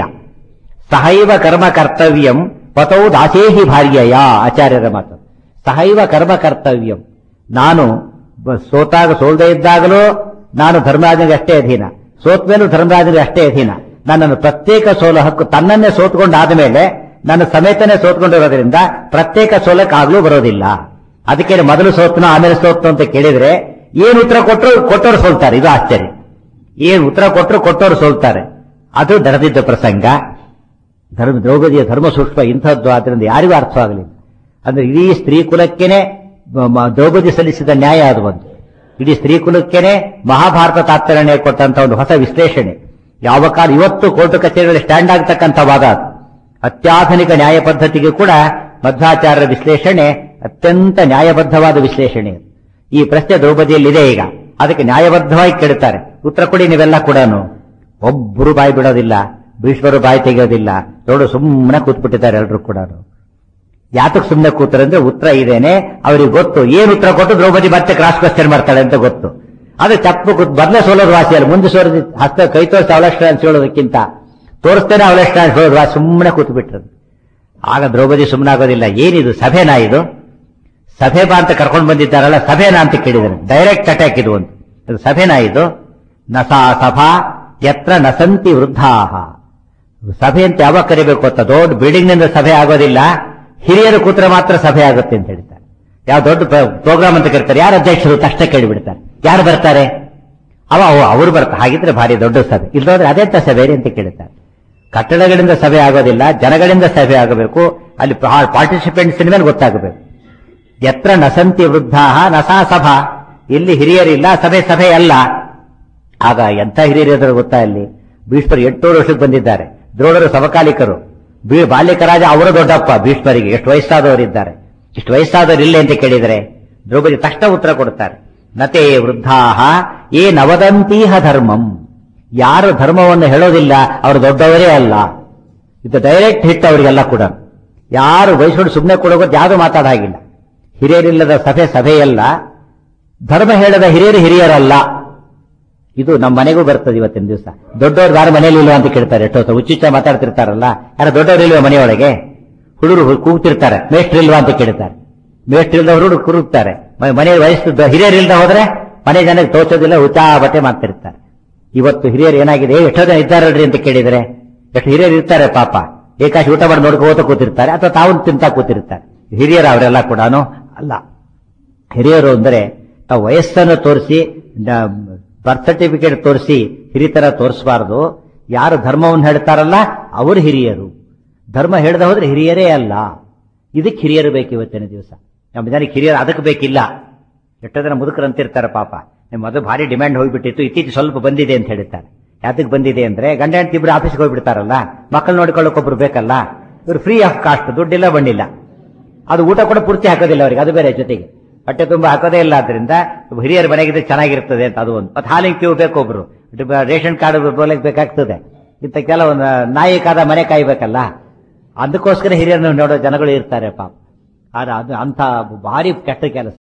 ಸಹೈವ ಕರ್ಮ ಕರ್ತವ್ಯಂ ಪತೌ ದಾಸೇಹಿ ಭಾರ್ಯಯ, ಆಚಾರ್ಯರ ಮಾತು. ಸಹೈವ ಕರ್ಮ ಕರ್ತವ್ಯಂ, ನಾನು ಸೋತಾಗ ಸೋಲ್ದೇ ಇದ್ದಾಗಲೂ ನಾನು ಧರ್ಮರಾಜನಿಗೆ ಅಷ್ಟೇ ಅಧೀನ, ಸೋತ್ ಮೇಲೂ ಧರ್ಮರಾಜನಿಗೆ ಅಷ್ಟೇ ಅಧೀನ. ನನ್ನನ್ನು ಪ್ರತ್ಯೇಕ ಸೋಲು ಹಕ್ಕು ತನ್ನನ್ನೇ ಸೋತ್ಕೊಂಡಾದ ಮೇಲೆ ನನ್ನ ಸಮೇತನೇ ಸೋತ್ಕೊಂಡಿರೋದ್ರಿಂದ ಪ್ರತ್ಯೇಕ ಸೋಲಕ್ಕಾಗ್ಲೂ ಬರೋದಿಲ್ಲ. ಅದಕ್ಕೆ ಮೊದಲು ಸೋತ್ನೋ ಆಮೇಲೆ ಸೋತ್ನೋ ಅಂತ ಕೇಳಿದ್ರೆ ಏನು ಉತ್ತರ ಕೊಟ್ಟರು ಕೊಟ್ಟವರು ಸೋಲ್ತಾರೆ. ಇದು ಆಶ್ಚರ್ಯ. ಏನು ಉತ್ತರ ಕೊಟ್ಟರು ಕೊಟ್ಟವರು ಸೋಲ್ತಾರೆ. ಅದು ನಡೆದಿದ್ದ ಪ್ರಸಂಗ. ಧರ್ಮ ದ್ರೌಪದಿಯ ಧರ್ಮ ಸೂಕ್ಷ್ಮ ಇಂಥದ್ದು, ಆದ್ರಿಂದ ಯಾರಿಗೂ ಅರ್ಥವಾಗಲಿಲ್ಲ. ಅಂದ್ರೆ ಇಡೀ ಸ್ತ್ರೀ ಕುಲಕ್ಕೇನೆ ದ್ರೌಪದಿ ಸಲ್ಲಿಸಿದ ನ್ಯಾಯ ಅದು ಒಂದು. ಇಡೀ ಸ್ತ್ರೀ ಕುಲಕ್ಕೇನೆ ಮಹಾಭಾರತ ತಾತ್ಪರ್ಯ ಕೊಟ್ಟಂತ ಒಂದು ಹೊಸ ವಿಶ್ಲೇಷಣೆ. ಯಾವ ಕಾಲ ಇವತ್ತು ಕೋರ್ಟು ಕಚೇರಿಗಳಲ್ಲಿ ಸ್ಟ್ಯಾಂಡ್ ಆಗ್ತಕ್ಕಂಥ ವಾದ ಅದು. ಅತ್ಯಾಧುನಿಕ ನ್ಯಾಯ ಪದ್ಧತಿಗೆ ಕೂಡ ಮಧ್ವಾಚಾರ್ಯರ ವಿಶ್ಲೇಷಣೆ ಅತ್ಯಂತ ನ್ಯಾಯಬದ್ಧವಾದ ವಿಶ್ಲೇಷಣೆ. ಈ ಪ್ರಶ್ನೆ ದ್ರೌಪದಿಯಲ್ಲಿದೆ ಈಗ, ಅದಕ್ಕೆ ನ್ಯಾಯಬದ್ಧವಾಗಿ ಕೇಳುತ್ತಾರೆ, ಉತ್ತರ ಕೊಡಿ ನೀವೆಲ್ಲ ಕೂಡ. ಒಬ್ಬರು ಬಾಯಿ ಬಿಡೋದಿಲ್ಲ, ಭೀಷ್ಮರು ಬಾಯಿ ತೆಗೆಯೋದಿಲ್ಲ, ನೋಡು ಸುಮ್ಮನೆ ಕೂತ್ಬಿಟ್ಟಿದ್ದಾರೆ ಎಲ್ಲರೂ ಕೂಡ. ಯಾತಕ್ಕೆ ಸುಮ್ಮನೆ ಕೂತಾರೆ ಅಂದ್ರೆ ಉತ್ತರ ಇದೇನೆ, ಅವ್ರಿಗೆ ಗೊತ್ತು ಏನು ಉತ್ತರ ಕೊಟ್ಟು ದ್ರೌಪದಿ ಮತ್ತೆ ಕ್ರಾಸ್ ಕ್ವಶನ್ ಮಾಡ್ತಾಳೆ ಅಂತ ಗೊತ್ತು. ಅದು ತಪ್ಪು ಬದಲೇ ಸೋಲೋದು ವಾಸಿಯಲ್ಲ, ಮುಂದೆ ಸೋಲೋದು ಹಸ್ತ ಕೈ ತೋರಿಸಿ ಅವಲಕ್ಷಣ ಅನ್ಸೋಳೋದಕ್ಕಿಂತ ತೋರಿಸ್ತೇನೆ ಅವಲಕ್ಷಣ ಅನ್ಸೋದು ವಾಸಿ, ಸುಮ್ಮನೆ ಕೂತು ಬಿಟ್ರದು. ಆಗ ದ್ರೌಪದಿ ಸುಮ್ಮನೆ ಆಗೋದಿಲ್ಲ. ಏನಿದು ಸಭೆನಾ ಇದು? ಸಭೆ ಬಾ ಅಂತ ಕರ್ಕೊಂಡು ಬಂದಿದ್ದಾರಲ್ಲ, ಸಭೆನಾ ಅಂತ ಕೇಳಿದಾರೆ. ಡೈರೆಕ್ಟ್ ಅಟ್ಯಾಕ್ ಇದು ಒಂದು. ಇದು ಸಭೆನಾ ಇದು? ನಸಾ ಸಭಾ ಯತ್ರ ನಸಂತಿ ವೃದ್ಧಾಹ. ಸಭೆ ಅಂತ ಯಾವಾಗ ಕರಿಬೇಕು ಅಂತ, ದೊಡ್ಡ ಬಿಲ್ಡಿಂಗ್ ನಿಂದ ಸಭೆ ಆಗೋದಿಲ್ಲ, ಹಿರಿಯರು ಕೂತ್ರೆ ಮಾತ್ರ ಸಭೆ ಆಗುತ್ತೆ ಅಂತ ಹೇಳ್ತಾರೆ. ಯಾವ ದೊಡ್ಡ ಪ್ರೋಗ್ರಾಮ್ ಅಂತ ಕರೀತಾರೆ, ಯಾರು ಅಧ್ಯಕ್ಷರು ತಕ್ಷಣ ಕೇಳಿಬಿಡ್ತಾರೆ, ಯಾರು ಬರ್ತಾರೆ? ಅವ ಅವರು ಬರ್ತಾರೆ. ಹಾಗಿದ್ರೆ ಭಾರಿ ದೊಡ್ಡ ಸಭೆ, ಇಲ್ಲದ್ರೆ ಅದೇ ತ ಸಭೆ ಅಂತ ಕೇಳ್ತಾರೆ. ಕಟ್ಟಡಗಳಿಂದ ಸಭೆ ಆಗೋದಿಲ್ಲ, ಜನಗಳಿಂದ ಸಭೆ ಆಗಬೇಕು. ಅಲ್ಲಿ ಪಾರ್ಟಿಸಿಪೆಂಟ್ಸ್ ಮೇಲೆ ಗೊತ್ತಾಗಬೇಕು. ಯತ್ರ ನಸಂತಿ ವೃದ್ಧಾಹ ನಸಾ ಸಭಾ, ಇಲ್ಲಿ ಹಿರಿಯರಿಲ್ಲ, ಸಭೆ ಸಭೆ ಅಲ್ಲ. ಆಗ ಎಂಥ ಹಿರಿಯರಿದ್ರು ಗೊತ್ತಾ? ಇಲ್ಲಿ ಭೀಷ್ಮರು ಎಂಟುನೂರು ವರ್ಷಕ್ಕೆ ಬಂದಿದ್ದಾರೆ, ದ್ರೋಣರು ಸಮಕಾಲಿಕರು, ಬಾಲ್ಯಕರಾಜ ಅವರ ದೊಡ್ಡಪ್ಪ ಭೀಷ್ಮರಿಗೆ ಎಷ್ಟು ವಯಸ್ಸಾದವರಿದ್ದಾರೆ. ಇಷ್ಟು ವಯಸ್ಸಾದವರು ಇಲ್ಲೇ ಅಂತ ಕೇಳಿದರೆ ದ್ರೌಪದಿ ತಕ್ಷಣ ಉತ್ತರ ಕೊಡ್ತಾರೆ, ನತೇ ವೃದ್ಧಾಹ ಏ ನವದಂತೀಹ ಧರ್ಮಂ. ಯಾರು ಧರ್ಮವನ್ನು ಹೇಳೋದಿಲ್ಲ ಅವರು ದೊಡ್ಡವರೇ ಅಲ್ಲ. ಇದು ಡೈರೆಕ್ಟ್ ಹಿಟ್ ಅವರಿಗೆಲ್ಲ ಕೂಡ. ಯಾರು ವಯಸ್ಸು ಸುಮ್ಮನೆ ಕೊಡೋದು ಯಾವುದು ಮಾತಾಡ ಹಾಗಿಲ್ಲ. ಹಿರಿಯರಿಲ್ಲದ ಸಭೆ ಸಭೆಯಲ್ಲ, ಧರ್ಮ ಹೇಳದ ಹಿರಿಯರು ಹಿರಿಯರಲ್ಲ. ಇದು ನಮ್ಮ ಮನೆಗೂ ಬರ್ತದೆ ಇವತ್ತಿನ ದಿವಸ. ದೊಡ್ಡವರು ಯಾರು ಮನೆಯಲ್ಲಿ ಇಲ್ವಾ ಅಂತ ಕೇಳ್ತಾರೆ. ಎಷ್ಟೋ ಹುಚ್ಚುಚ್ಚ ಮಾತಾಡ್ತಿರ್ತಾರಲ್ಲ, ಯಾರು ದೊಡ್ಡವರು ಇಲ್ವಾ ಮನೆಯೊಳಗೆ? ಹುಡುಗರು ಕೂಗ್ತಿರ್ತಾರೆ, ಮೇಷ್ಟ್ರು ಇಲ್ವಾ ಅಂತ ಕೇಳ್ತಾರೆ. ಮೇಷ್ಟ್ರು ಇಲ್ದ ಹುಡುಗರು ಕೂಗ್ತಾರೆ. ಮನೆ ವಯಸ್ಸು ಹಿರಿಯರಿಲ್ದ ಹೋದ್ರೆ ಮನೆ ಜನಕ್ಕೆ ತೋಚೋದಿಲ್ಲ, ಹುಚ್ಚಾ ಬಟ್ಟೆ ಮಾಡ್ತಿರ್ತಾರೆ. ಇವತ್ತು ಹಿರಿಯರು ಏನಾಗಿದೆ, ಎಷ್ಟೋ ಜನ ಇದ್ದಾರಲ್ರಿ ಅಂತ ಕೇಳಿದ್ರೆ ಎಷ್ಟು ಹಿರಿಯರು ಇರ್ತಾರೆ ಪಾಪ, ಏಕಾಶಿ ಊಟ ಮಾಡಿ ನೋಡ್ಕೋತ ಕೂತಿರ್ತಾರೆ, ಅಥವಾ ತಾವು ತಿಂತಾ ಕೂತಿರ್ತಾರೆ. ಹಿರಿಯರು ಅವರೆಲ್ಲ ಕೂಡ ಅಲ್ಲ. ಹಿರಿಯರು ಅಂದರೆ ತಾವು ವಯಸ್ಸನ್ನು ತೋರಿಸಿ, ಬರ್ತ್ ಸರ್ಟಿಫಿಕೇಟ್ ತೋರಿಸಿ ಹಿರಿತರ ತೋರಿಸಬಾರದು. ಯಾರು ಧರ್ಮವನ್ನು ಹೇಳ್ತಾರಲ್ಲ ಅವರು ಹಿರಿಯರು. ಧರ್ಮ ಹೇಳದ ಹೋದ್ರೆ ಹಿರಿಯರೇ ಅಲ್ಲ. ಇದಕ್ಕೆ ಹಿರಿಯರು ಬೇಕು ಇವತ್ತಿನ ದಿವಸ. ನಮ್ಮ ಜನಕ್ಕೆ ಹಿರಿಯರು ಅದಕ್ಕೆ ಬೇಕಿಲ್ಲ. ಎಷ್ಟೋ ಜನ ಮುದುಕರು ಅಂತಿರ್ತಾರೆ ಪಾಪ, ನಿಮ್ಮ ಅದು ಭಾರಿ ಡಿಮ್ಯಾಂಡ್ ಹೋಗ್ಬಿಟ್ಟಿತ್ತು, ಇತ್ತೀಚೆ ಸ್ವಲ್ಪ ಬಂದಿದೆ ಅಂತ ಹೇಳ್ತಾರೆ. ಯಾತಕ್ಕೆ ಬಂದಿದೆ ಅಂದ್ರೆ ಗಂಡ ಹೆಂಡತಿ ಇಬ್ರು ಆಫೀಸ್ಗೆ ಹೋಗ್ಬಿಡ್ತಾರಲ್ಲ, ಮಕ್ಕಳು ನೋಡ್ಕೊಳ್ಳೋಕೊಬ್ರು ಬೇಕಲ್ಲ. ಇವರು ಫ್ರೀ ಆಫ್ ಕಾಸ್ಟ್, ದುಡ್ಡಿಲ್ಲ ಬಂದಿಲ್ಲ. ಅದು ಊಟ ಕೂಡ ಪೂರ್ತಿ ಹಾಕೋದಿಲ್ಲ ಅವರಿಗೆ, ಅದು ಬೇರೆ ಜೊತೆಗೆ ಹೊಟ್ಟೆ ತುಂಬಾ ಹಾಕೋದೇ ಇಲ್ಲ. ಆದ್ರಿಂದ ಹಿರಿಯರ ಮನೆಗಿದ್ರೆ ಚೆನ್ನಾಗಿರ್ತದೆ ಅಂತ ಅದು ಒಂದು. ಮತ್ತೆ ಹಾಲಿಗೆ ಕ್ಯೂ ಬೇಕು, ಒಬ್ರು ರೇಷನ್ ಕಾರ್ಡ್ ಬೋಲಕ್ಕೆ ಬೇಕಾಗ್ತದೆ. ಇಂಥ ಕೆಲವೊಂದು ನಾಯಿಕಾದ ಮನೆ ಕಾಯ್ಬೇಕಲ್ಲ, ಅದಕ್ಕೋಸ್ಕರ ಹಿರಿಯರನ್ನು ನೋಡೋ ಜನಗಳು ಇರ್ತಾರೆ ಪಾಪ. ಆದ್ರೆ ಅದು ಅಂಥ ಭಾರಿ ಕೆಟ್ಟ ಕೆಲಸ.